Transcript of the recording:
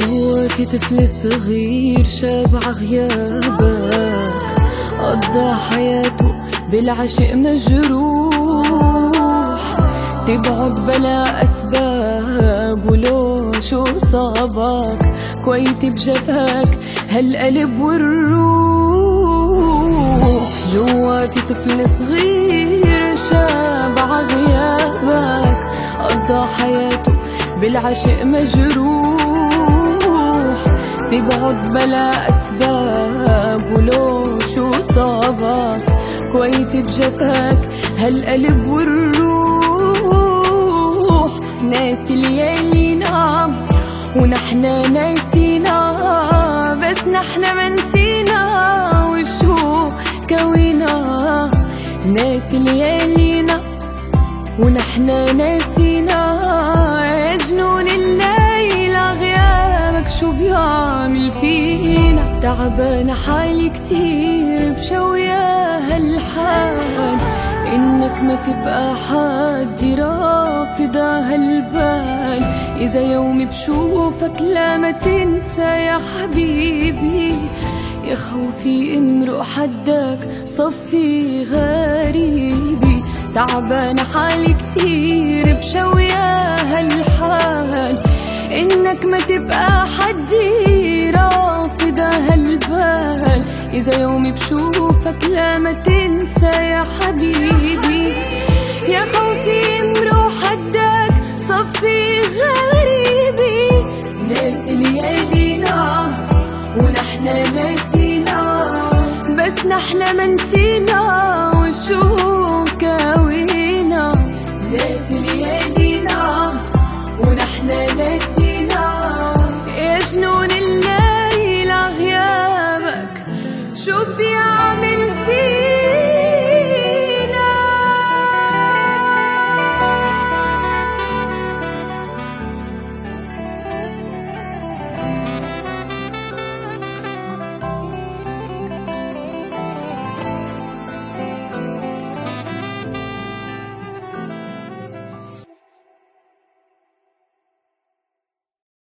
جواتي طفل صغير شاب عغيابك، قضى حياته بالعشق مجروح، تبعد بلا أسباب ولو شو صابك، كويتي بجفاك هالقلب والروح. جواتي طفل صغير شاب عغيابك، قضى حياته بالعشق مجروح، تبعد بلا أسباب ولو شو صابك، كويتي بجفاك هالقلب والروح. ناسي ليالينا ونحنا ناسينا، بس نحنا منسينا وشو كوينا. ناسي ليالينا ونحنا ناسينا، جنون الليل غيابك شو بيعمل فينا. تعبانة حالي كتير بشوية هالحال، إنك ما تبقى حد رافضة هالبال. إذا يومي بشوفك لا ما تنسى يا حبيبي، يا خوفي امرق حدك صفي غريبي. تعبانة حالي كتير بشوية هالحال، إنك ما تبقى حدي رافضة هالبال. إذا يومي بشوفك لا ما تنسى يا حبيبي، يا خوفي امرق حدك صفي غريبي. ناسي ليالينا ونحنا ناسينا، بس نحنا منسينا وشو كوينا. ناسي ليالينا ونحنا ناسينا، يا جنون الليل غيابك شو بيعمل